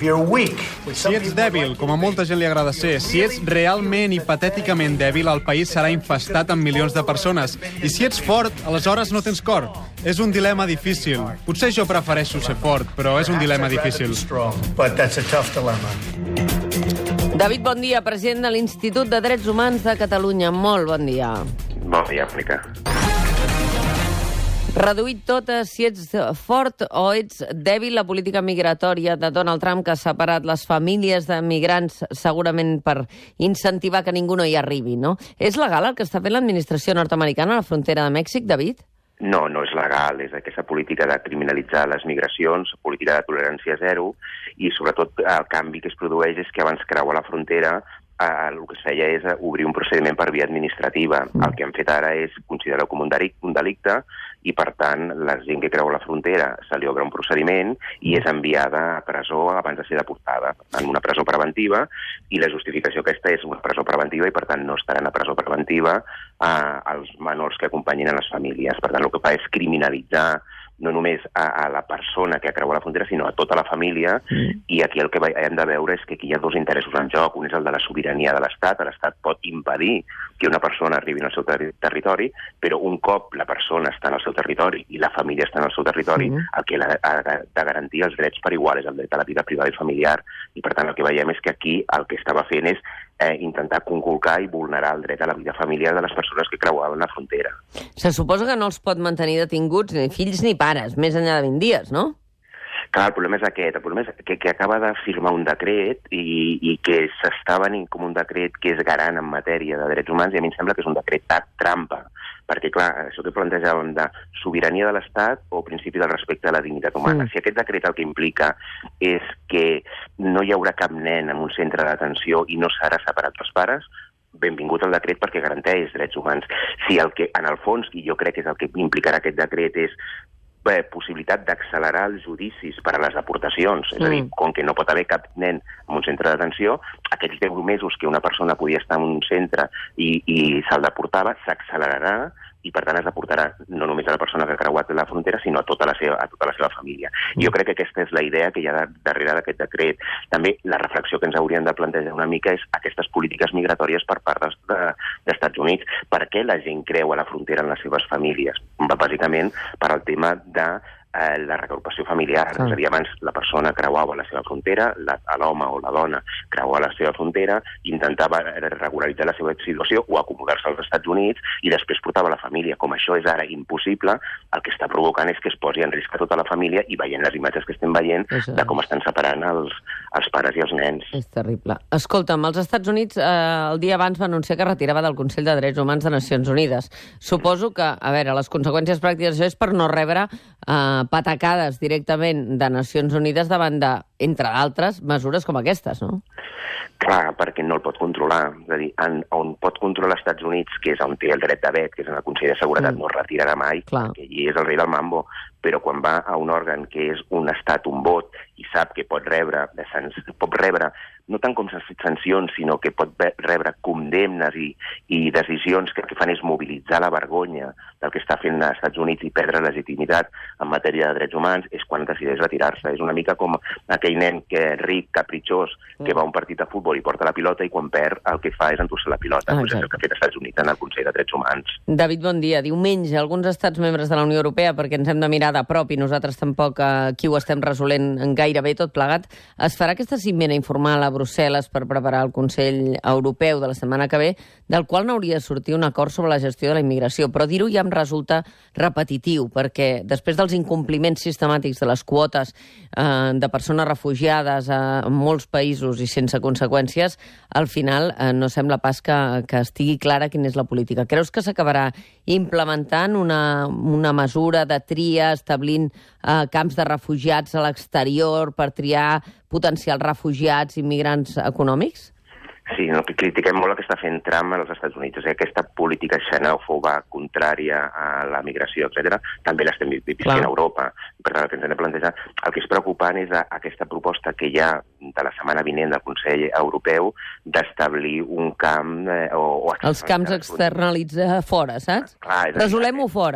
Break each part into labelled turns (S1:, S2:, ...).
S1: Si ets dèbil, com a molta gent li agrada ser, si ets realment i patèticament dèbil, el país serà infestat amb milions de persones. I si ets fort, aleshores no tens cor. És un dilema difícil. Potser jo prefereixo ser fort, però és un dilema difícil.
S2: David, bon dia, president de l'Institut de Drets Humans de Catalunya. Molt bon dia.
S3: Bon dia, Mónica.
S2: Reduït tot a si ets fort o ets dèbil, la política migratòria de Donald Trump, que ha separat les famílies de migrants segurament per incentivar que ningú no hi arribi, no? És legal el que està fent l'administració nord-americana a la frontera de Mèxic, David?
S3: No, no és legal. És aquesta política de criminalitzar les migracions, política de tolerància zero, i sobretot el canvi que es produeix és que abans creuar la frontera el que es feia és obrir un procediment per via administrativa. El que han fet ara és considerar-ho com un delicte i, per tant, la gent que creua la frontera se li obre un procediment i és enviada a presó abans de ser deportada, en una presó preventiva, i la justificació aquesta és una presó preventiva i, per tant, no estaran a presó preventiva els menors que acompanyin a les famílies. Per tant, el que fa és criminalitzar no només a la persona que creua la frontera, sinó a tota la família, i aquí el que hem de veure és que aquí hi ha dos interessos en joc. Un és el de la sobirania de l'Estat. L'Estat pot impedir que una persona arribi al seu territori, però un cop la persona està en el seu territori i la família està en el seu territori, el que ha de garantir els drets per igual és el dret a la vida privada i familiar. I, per tant, el que veiem és que aquí el que estava fent és intentar conculcar i vulnerar el dret a la vida familiar de les persones que creuaven la frontera.
S2: Se suposa que no els pot mantenir detinguts ni fills ni pares, més enllà de 20 dies, no?
S3: Clar, el problema és aquest. El problema és que acaba de firmar un decret i que s'està venint com un decret que és garant en matèria de drets humans, i a mi em sembla que és un decret trampa. Perquè, clar, això que plantejàvem de sobirania de l'Estat o principi del respecte a la dignitat humana. Si aquest decret el que implica és que no hi haurà cap nen en un centre d'atenció i no serà separat dels pares, benvingut al decret perquè garanteix drets humans. Si el que, en el fons, i jo crec que és el que implicarà aquest decret, és possibilitat d'accelerar els judicis per a les deportacions, és a dir, com que no pot haver cap nen en un centre d'atenció, aquells 10 mesos que una persona podia estar en un centre i se'l deportava, s'accelerarà i, per tant, es deportarà no només a la persona que ha creuat la frontera, sinó a tota la seva família. Jo crec que aquesta és la idea que hi ha darrere d'aquest decret. També la reflexió que ens hauríem de plantejar una mica és aquestes polítiques migratòries per part dels Estats Units. Per què la gent creua la frontera en les seves famílies? Bàsicament per al tema de la reagrupació familiar. És a dir, abans la persona creuava la seva frontera, l'home o la dona creuava la seva frontera, intentava regularitzar la seva situació o acomodar-se als Estats Units i després portava la família. Com això és ara impossible, el que està provocant és que es posi en risc a tota la família i veient les imatges que estem veient de com estan separant els pares i els nens.
S2: És terrible. Escolta'm, els Estats Units el dia abans va anunciar que retirava del Consell de Drets Humans de Nacions Unides. Suposo que, a veure, les conseqüències pràctiques d'això és per no rebre patacades directament de Nacions Unides davant de, entre d'altres, mesures com aquestes, no?
S3: Clar, perquè no el pot controlar. És a dir, on pot controlar els Estats Units, que és on té el dret de vet, que és en el Consell de Seguretat, no es retirarà mai, perquè allí és el rei del mambo. Però quan va a un òrgan que és un estat, un vot, i sap que pot rebre no tant com sancions, sinó que pot rebre condemnes i decisions que el que fan és mobilitzar la vergonya del que està fent els Estats Units i perdre legitimitat en matèria de drets humans, és quan decideix retirar-se. És una mica com aquell nen ric, capritxós, que va a un partit de futbol i porta la pilota i quan perd el que fa és endur-se la pilota. És el que ha fet els Estats Units en el Consell de Drets Humans.
S2: David, bon dia. Diumenge, alguns estats membres de la Unió Europea, perquè ens hem de mirar de prop i nosaltres tampoc aquí ho estem resolent gairebé tot plegat, es farà aquesta cimera informal a Brussel·les per preparar el Consell Europeu de la setmana que ve, del qual n'hauria de sortir un acord sobre la gestió de la immigració. Però dir-ho ja em resulta repetitiu, perquè després dels incompliments sistemàtics de les quotes de persones refugiades en molts països i sense conseqüències, al final no sembla pas que estigui clara quina és la política. Creus que s'acabarà implementant una mesura de tria, establint camps de refugiats a l'exterior per triar potencials refugiats i migrants econòmics?
S3: Sí, no, que critiquem molt el que està fent Trump als Estats Units. O sigui, aquesta política xenòfoba, contrària a la migració, etc., també l'estem vivint a Europa. Per tant, el que ens hem de plantejar, el que és preocupant és aquesta proposta que hi ha de la setmana vinent del Consell Europeu d'establir un camp...
S2: Els camps externalitzar fora, saps? Resolem-ho fora.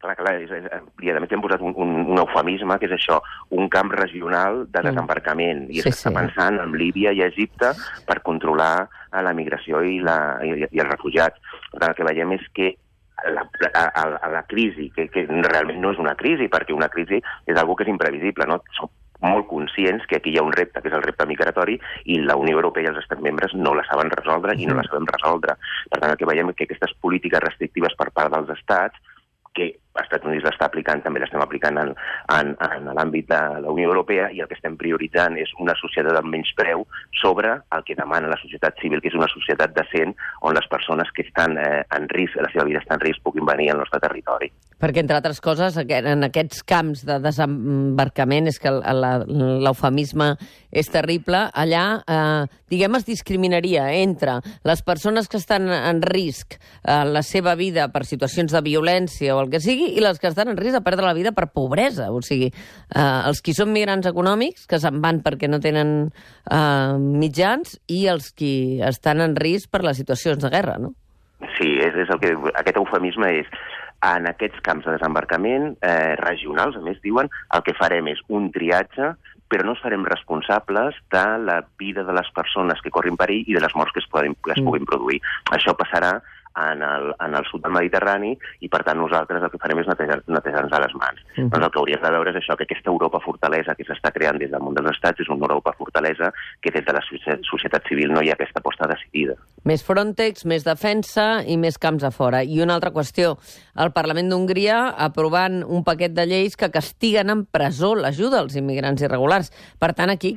S3: Clar, i a més hem posat un eufemisme, que és això, un camp regional de desembarcament. I s'està pensant en Líbia i Egipte per controlar la migració i els refugiats. Per tant, el que veiem és que la crisi, que realment no és una crisi, perquè una crisi és una que és imprevisible, no? Som molt conscients que aquí hi ha un repte, que és el repte migratori, i la Unió Europea i els estats membres no la saben resoldre i no la sabem resoldre. Per tant, el que veiem és que aquestes polítiques restrictives per part dels estats, que els Estats Units l'està aplicant, també l'estem aplicant en l'àmbit de la Unió Europea, i el que estem prioritzant és una societat amb menys preu sobre el que demana la societat civil, que és una societat decent on les persones que estan en risc, la seva vida està en risc, puguin venir al nostre territori.
S2: Perquè, entre altres coses, en aquests camps de desembarcament, és que l'eufemisme és terrible, allà, diguem, es discriminaria entre les persones que estan en risc en la seva vida per situacions de violència o el que sigui, i les que estan en risc de perdre la vida per pobresa. O sigui, els qui són migrants econòmics, que se'n van perquè no tenen mitjans, i els qui estan en risc per les situacions de guerra, no?
S3: Sí, aquest eufemisme és en aquests camps de desembarcament regionals, a més, diuen, el que farem és un triatge, però no ens farem responsables de la vida de les persones que corren perill i de les morts que es puguin produir. Això passarà en el sud del Mediterrani, i per tant nosaltres el que farem és netejar-nos les mans. Doncs el que hauríem de veure és això, que aquesta Europa fortalesa que s'està creant des del món dels estats és una Europa fortalesa que des de la societat civil no hi ha aquesta aposta decidida.
S2: Més Frontex, més defensa i més camps a fora. I una altra qüestió, el Parlament d'Hongria aprovant un paquet de lleis que castiguen en presó l'ajuda als immigrants irregulars. Per tant, aquí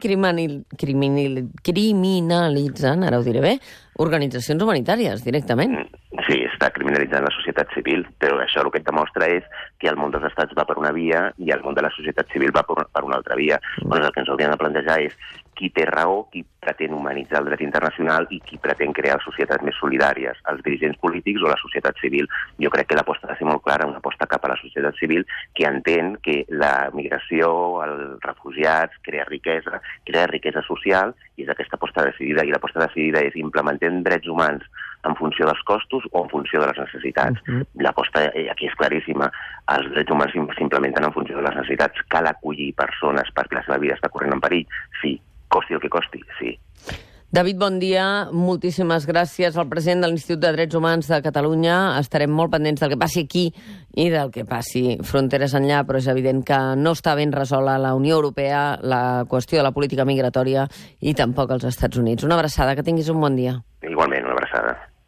S2: criminalitzen, ara ho diré bé, organitzacions humanitàries, directament.
S3: Sí, està criminalitzant la societat civil, però això el que et demostra és que el món dels estats va per una via i el món de la societat civil va per una altra via. Doncs el que ens hauríem de plantejar és qui té raó, qui pretén humanitzar el dret internacional i qui pretén crear societats més solidàries, els dirigents polítics o la societat civil. Jo crec que l'aposta ha de ser molt clara, una aposta cap a la societat civil que entén que la migració, els refugiats, crea riquesa social, i és aquesta aposta decidida. I l'aposta decidida és implementem drets humans en funció dels costos o en funció de les necessitats. L'aposta aquí és claríssima. Els drets humans s'implementen en funció de les necessitats. Cal acollir persones perquè la seva vida està corrent en perill? Sí. Costi el que costi? Sí.
S2: David, bon dia. Moltíssimes gràcies al president de l'Institut de Drets Humans de Catalunya. Estarem molt pendents del que passi aquí i del que passi fronteres enllà, però és evident que no està ben resola la Unió Europea, la qüestió de la política migratòria, i tampoc els Estats Units. Una abraçada, que tinguis un bon dia.
S3: Igualment, una abraçada.